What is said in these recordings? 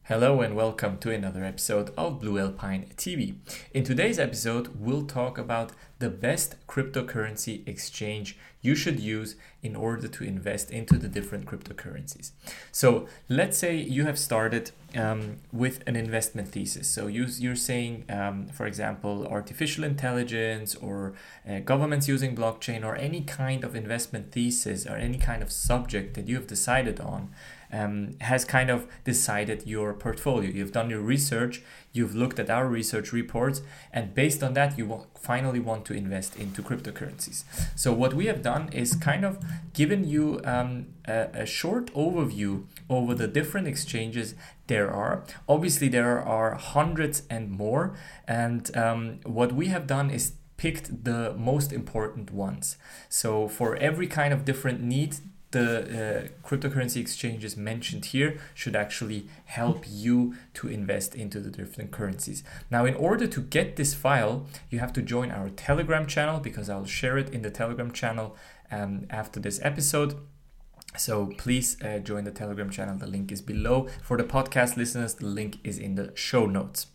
Hello and welcome to another episode of Blue Alpine TV. In today's episode, we'll talk about the best cryptocurrency exchange you should use in order to invest into the different cryptocurrencies. So let's say you have started with an investment thesis. So you're saying, for example, artificial intelligence or governments using blockchain or any kind of investment thesis or any kind of subject that you have decided on. Has kind of decided your portfolio. You've done your research, you've looked at our research reports, and based on that, you finally want to invest into cryptocurrencies. So what we have done is kind of given you a short overview over the different exchanges there are. Obviously, there are hundreds and more, and what we have done is picked the most important ones. So for every kind of different need, the cryptocurrency exchanges mentioned here should actually help you to invest into the different currencies. Now, in order to get this file, you have to join our Telegram channel because I'll share it in the Telegram channel after this episode. So please join the Telegram channel. The link is below. For the podcast listeners, the link is in the show notes.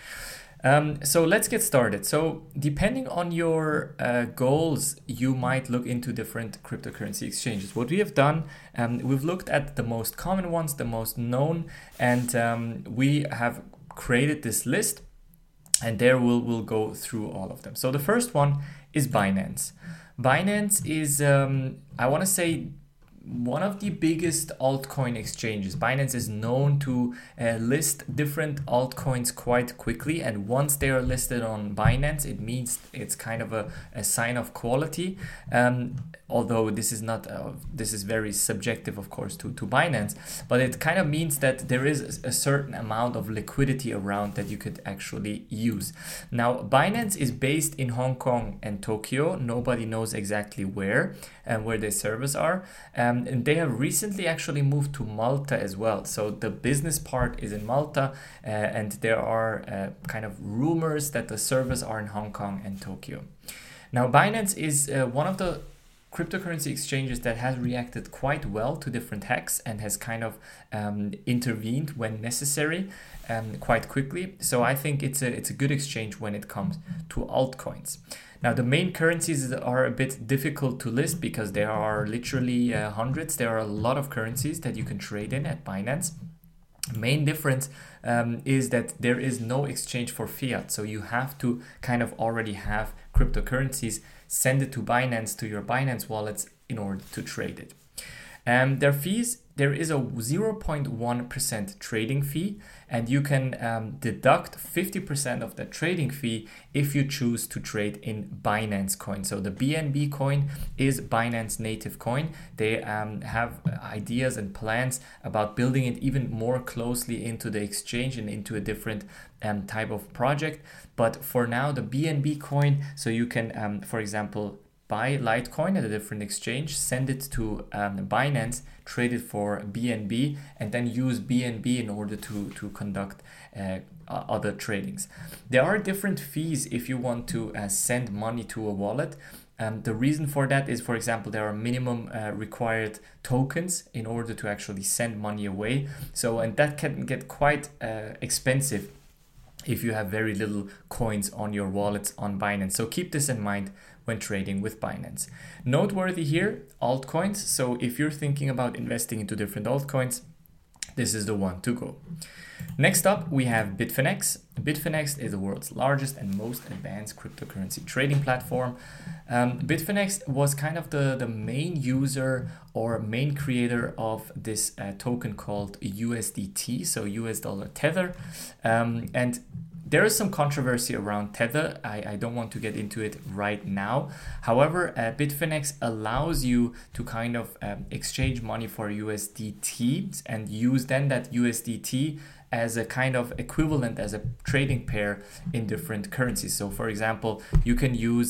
So let's get started. So depending on your goals, you might look into different cryptocurrency exchanges. What we have done, we've looked at the most common ones, the most known, and we have created this list, and there we'll go through all of them. So the first one is Binance. Binance is, I want to say, one of the biggest altcoin exchanges. Binance is known to list different altcoins quite quickly, and once they are listed on Binance, it means it's kind of a sign of quality. Although this is not, this is very subjective, of course, to Binance, but it kind of means that there is a certain amount of liquidity around that you could actually use. Now, Binance is based in Hong Kong and Tokyo. Nobody knows exactly where and where their servers are. And they have recently actually moved to Malta as well. So the business part is in Malta, and there are kind of rumors that the servers are in Hong Kong and Tokyo. Now, Binance is one of the cryptocurrency exchanges that has reacted quite well to different hacks and has kind of intervened when necessary quite quickly. So I think it's a good exchange when it comes to altcoins. Now, the main currencies are a bit difficult to list because there are literally hundreds. There are a lot of currencies that you can trade in at Binance. Main difference is that there is no exchange for fiat. So you have to kind of already have cryptocurrencies, send it to Binance, to your Binance wallets in order to trade it. Their fees, there is a 0.1% trading fee, and you can deduct 50% of that trading fee if you choose to trade in Binance coin. So the BNB coin is Binance native coin. They have ideas and plans about building it even more closely into the exchange and into a different type of project. But for now, the BNB coin, so you can, for example, buy Litecoin at a different exchange, send it to Binance, trade it for BNB, and then use BNB in order to conduct other tradings. There are different fees if you want to send money to a wallet. The reason for that is, for example, there are minimum required tokens in order to actually send money away. So, and that can get quite expensive if you have very little coins on your wallets on Binance. So keep this in mind when trading with Binance. Noteworthy here, altcoins. So if you're thinking about investing into different altcoins, this is the one to go. Next up, we have Bitfinex. Bitfinex is the world's largest and most advanced cryptocurrency trading platform. Bitfinex was kind of the main user or main creator of this token called USDT, so US dollar Tether. And there is some controversy around Tether. I don't want to get into it right now. However, Bitfinex allows you to kind of exchange money for USDT and use then that USDT as a kind of equivalent as a trading pair in different currencies. So for example, you can use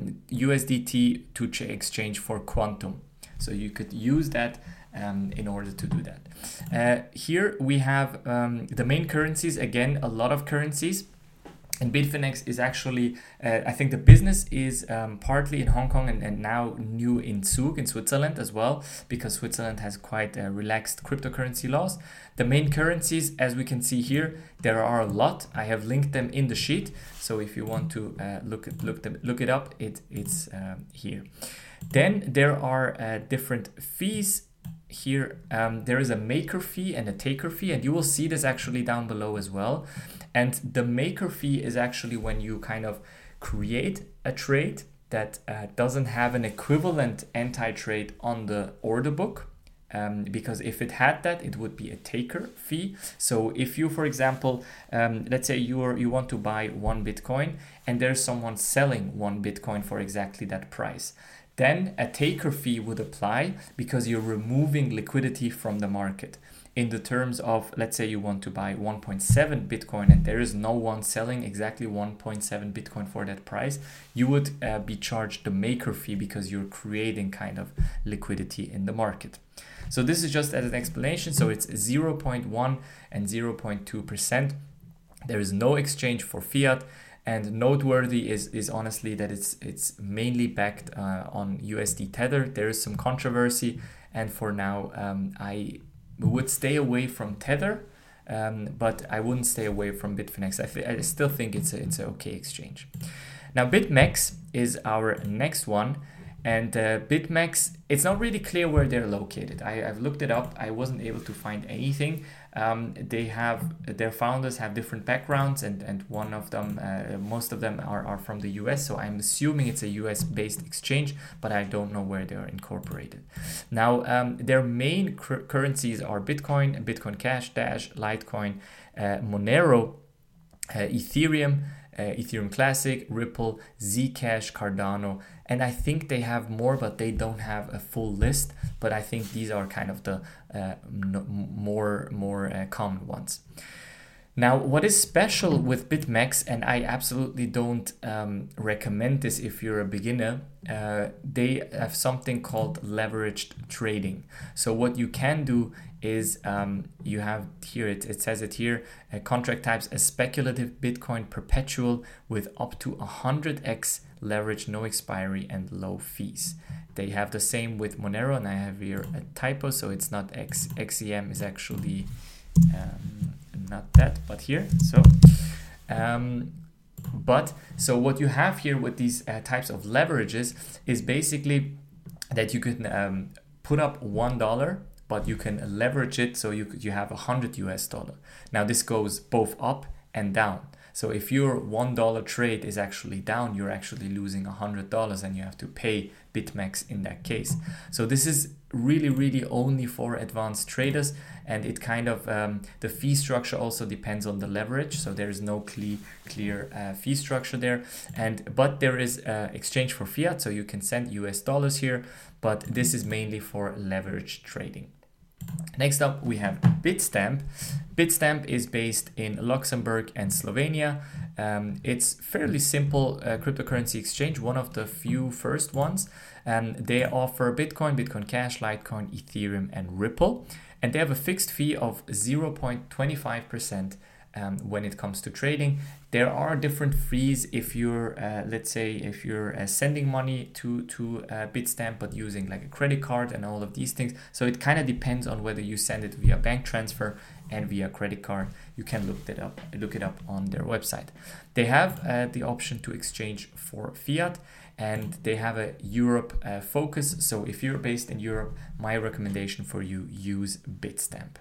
USDT to exchange for Quantum. So you could use that in order to do that. Here we have the main currencies. Again, a lot of currencies. And Bitfinex is actually, I think the business is partly in Hong Kong and now new in Zug in Switzerland as well, because Switzerland has quite relaxed cryptocurrency laws. The main currencies, as we can see here, there are a lot. I have linked them in the sheet. So if you want to look it up, it's here. Then there are different fees. Here there is a maker fee and a taker fee, and you will see this actually down below as well. And the maker fee is actually when you kind of create a trade that doesn't have an equivalent anti-trade on the order book. Because if it had that, it would be a taker fee. So if you, for example, let's say you want to buy 1 Bitcoin and there's someone selling 1 Bitcoin for exactly that price, then a taker fee would apply because you're removing liquidity from the market. In the terms of, let's say you want to buy 1.7 Bitcoin and there is no one selling exactly 1.7 Bitcoin for that price, you would be charged the maker fee because you're creating kind of liquidity in the market. So this is just as an explanation. So it's 0.1 and 0.2%. There is no exchange for fiat. And noteworthy is honestly that it's mainly backed on USD Tether. There is some controversy, and for now I would stay away from Tether, but I wouldn't stay away from Bitfinex. I still think it's an okay exchange. Now BitMEX is our next one, and BitMEX, it's not really clear where they're located. I've looked it up. I wasn't able to find anything. Their founders have different backgrounds, and one of them, most of them are from the US. So I'm assuming it's a US based exchange, but I don't know where they are incorporated. Now, their main currencies are Bitcoin, Bitcoin Cash, Dash, Litecoin, Monero, Ethereum, Ethereum Classic, Ripple, Zcash, Cardano, and I think they have more, but they don't have a full list. But I think these are kind of the more common ones. Now, what is special with BitMEX, and I absolutely don't recommend this if you're a beginner, they have something called leveraged trading. So what you can do is you have here, it says it here, contract types a speculative Bitcoin perpetual with up to 100x leverage, no expiry, and low fees. They have the same with Monero, and I have here a typo, so it's not XEM is actually not that, but here. So so what you have here with these types of leverages is basically that you can put up $1, but you can leverage it so you have $100 US. Now this goes both up and down. So if your $1 trade is actually down, you're actually losing $100, and you have to pay BitMEX in that case. So this is really only for advanced traders, and it kind of the fee structure also depends on the leverage. So there is no clear fee structure there, but there is exchange for fiat, so you can send US dollars here, but this is mainly for leverage trading. Next up, we have Bitstamp. Bitstamp is based in Luxembourg and Slovenia. It's fairly simple cryptocurrency exchange, one of the few first ones. They offer Bitcoin, Bitcoin Cash, Litecoin, Ethereum, and Ripple. And they have a fixed fee of 0.25% when it comes to trading. There are different fees if you're, let's say, if you're sending money to Bitstamp, but using like a credit card and all of these things. So it kind of depends on whether you send it via bank transfer and via credit card. You can look it up on their website. They have the option to exchange for fiat, and they have a Europe focus. So if you're based in Europe, my recommendation for you, use Bitstamp.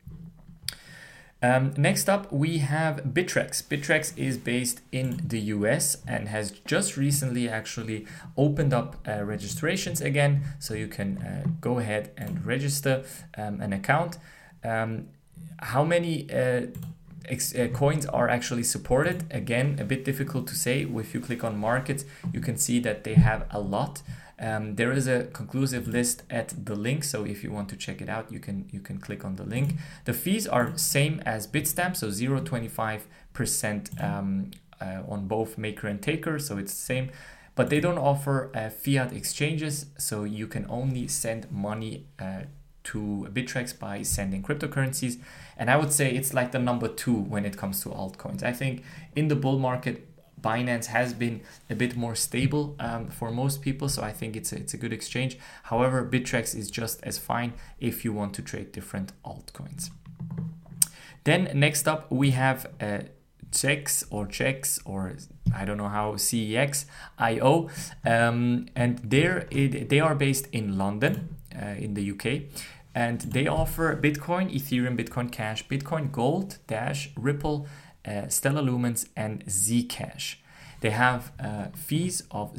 Next up, we have Bittrex. Bittrex is based in the US and has just recently actually opened up registrations again. So you can go ahead and register an account. How many coins are actually supported? Again, a bit difficult to say. If you click on markets, you can see that they have a lot. There is a conclusive list at the link, so if you want to check it out, you can click on the link. The fees are same as Bitstamp, so 0.25% on both maker and taker, so it's the same. But they don't offer fiat exchanges, so you can only send money to Bittrex by sending cryptocurrencies. And I would say it's like the number 2 when it comes to altcoins. I think in the bull market, Binance has been a bit more stable for most people, so I think it's a good exchange. However, Bittrex is just as fine if you want to trade different altcoins. Then next up we have CEX or I don't know how, CEX.io, and they are based in London in the UK, and they offer Bitcoin, Ethereum, Bitcoin Cash, Bitcoin Gold, Dash, Ripple, Stellar Lumens, and Zcash. They have fees of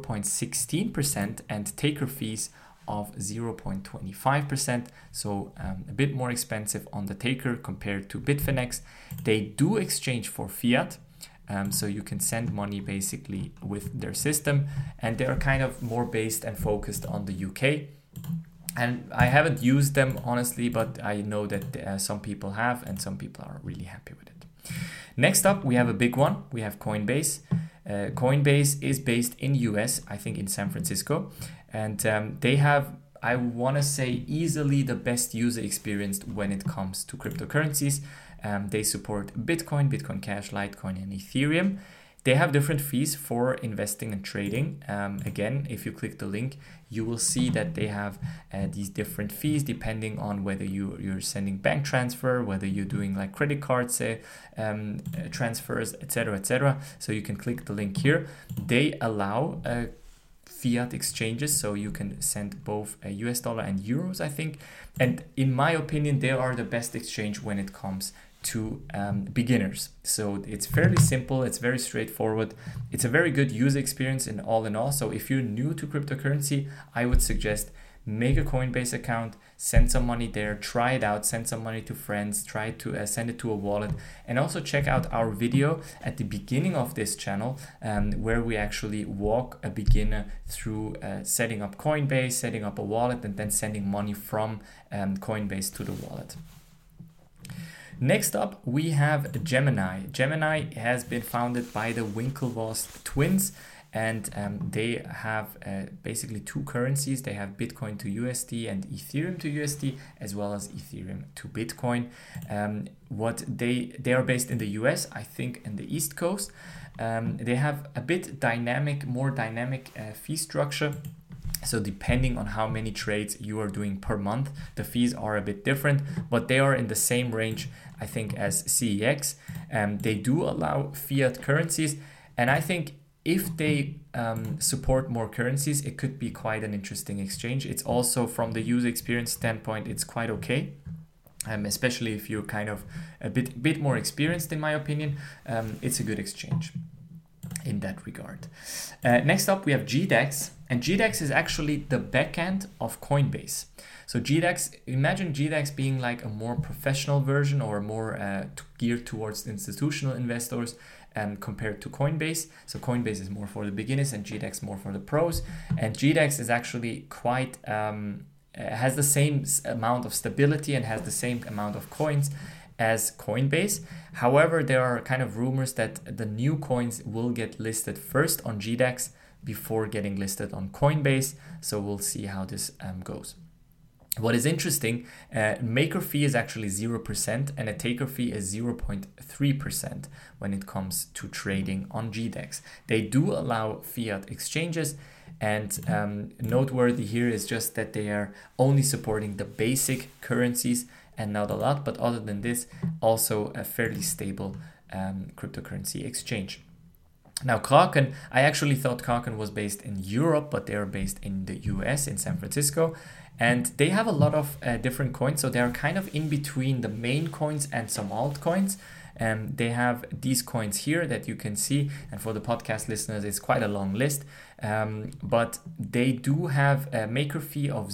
0.16% and taker fees of 0.25%, so a bit more expensive on the taker compared to Bitfinex. They do exchange for fiat, so you can send money basically with their system, and they are kind of more based and focused on the UK. And I haven't used them honestly, but I know that some people have, and some people are really happy with it. Next up, we have a big one. We have Coinbase. Coinbase is based in US, I think in San Francisco, and they have, I want to say, easily the best user experience when it comes to cryptocurrencies. They support Bitcoin, Bitcoin Cash, Litecoin, and Ethereum. They have different fees for investing and trading. Again, if you click the link, you will see that they have these different fees depending on whether you're sending bank transfer, whether you're doing like credit cards transfers, etc., etc. So you can click the link here. They allow fiat exchanges, so you can send both US dollar and euros, I think. And in my opinion, they are the best exchange when it comes to beginners. So it's fairly simple, it's very straightforward, it's a very good user experience in all. So if you're new to cryptocurrency, I would suggest make a Coinbase account, send some money there, try it out, send some money to friends, try to send it to a wallet, and also check out our video at the beginning of this channel where we actually walk a beginner through setting up Coinbase, setting up a wallet, and then sending money from Coinbase to the wallet. Next up, we have Gemini. Gemini has been founded by the Winklevoss twins, and they have basically two currencies. They have Bitcoin to USD and Ethereum to USD, as well as Ethereum to Bitcoin. They are based in the US, I think, in the East Coast. They have a bit more dynamic fee structure. So depending on how many trades you are doing per month, the fees are a bit different, but they are in the same range, I think, as CEX. They do allow fiat currencies, and I think if they support more currencies, it could be quite an interesting exchange. It's also, from the user experience standpoint, it's quite okay. Especially if you're kind of a bit more experienced, in my opinion, it's a good exchange in that regard. Next up, we have GDEX, and GDEX is actually the backend of Coinbase. So GDEX, imagine GDEX being like a more professional version, or more geared towards institutional investors compared to Coinbase. So Coinbase is more for the beginners and GDEX more for the pros. And GDEX is actually quite, has the same amount of stability and has the same amount of coins as Coinbase. However, there are kind of rumors that the new coins will get listed first on GDEX before getting listed on Coinbase. So we'll see how this goes. What is interesting, maker fee is actually 0% and a taker fee is 0.3% when it comes to trading on GDEX. They do allow fiat exchanges, and noteworthy here is just that they are only supporting the basic currencies and not a lot, but other than this, also a fairly stable cryptocurrency exchange. Now Kraken, I actually thought Kraken was based in Europe, but they are based in the US, in San Francisco. And they have a lot of different coins, so they are kind of in between the main coins and some altcoins. They have these coins here that you can see, and for the podcast listeners, it's quite a long list. But they do have a maker fee of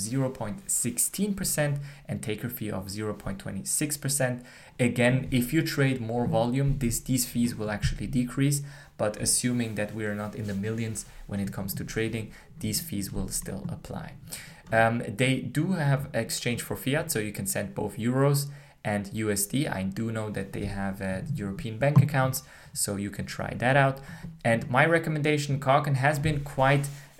0.16% and taker fee of 0.26%. Again, if you trade more volume, these fees will actually decrease. But assuming that we are not in the millions when it comes to trading, these fees will still apply. They do have exchange for fiat, so you can send both euros and USD. I do know that they have European bank accounts, so you can try that out. And my recommendation, Kraken has been quite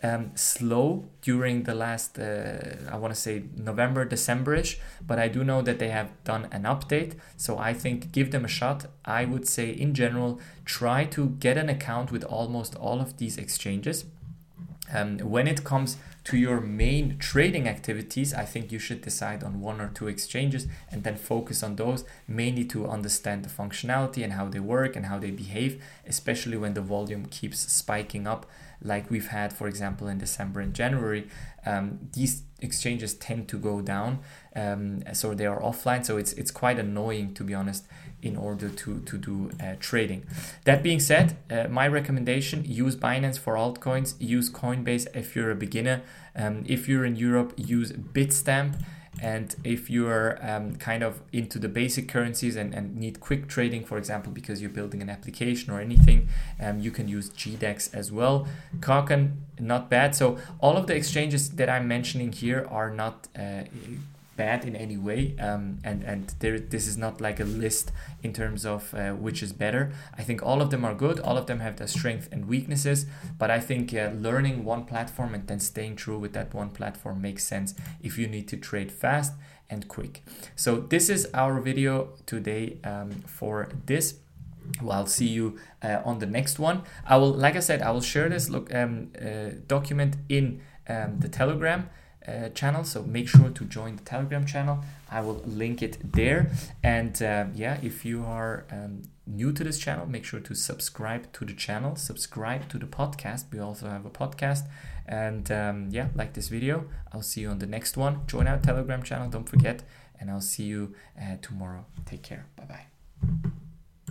slow during the last, I want to say November, December-ish, but I do know that they have done an update. So I think give them a shot. I would say in general, try to get an account with almost all of these exchanges. When it comes to your main trading activities, I think you should decide on 1 or 2 exchanges and then focus on those, mainly to understand the functionality and how they work and how they behave, especially when the volume keeps spiking up like we've had, for example, in December and January. These exchanges tend to go down, so they are offline, so it's quite annoying, to be honest, in order to do trading. That being said, my recommendation, use Binance for altcoins, use Coinbase if you're a beginner. If you're in Europe, use Bitstamp. And if you're kind of into the basic currencies and need quick trading, for example, because you're building an application or anything, you can use GDEX as well. Kraken, not bad. So all of the exchanges that I'm mentioning here are not bad in any way, and this is not like a list in terms of which is better. I think all of them are good, all of them have their strengths and weaknesses, but I think learning one platform and then staying true with that one platform makes sense if you need to trade fast and quick. So this is our video today for this. Well, I'll see you on the next one. I will, like I said, I will share this document in the Telegram channel, so make sure to join the Telegram channel. I will link it there. And yeah, if you are new to this channel, make sure to subscribe to the channel, subscribe to the podcast. We also have a podcast. And yeah, like this video. I'll see you on the next one. Join our Telegram channel, don't forget, and I'll see you tomorrow. Take care. Bye bye.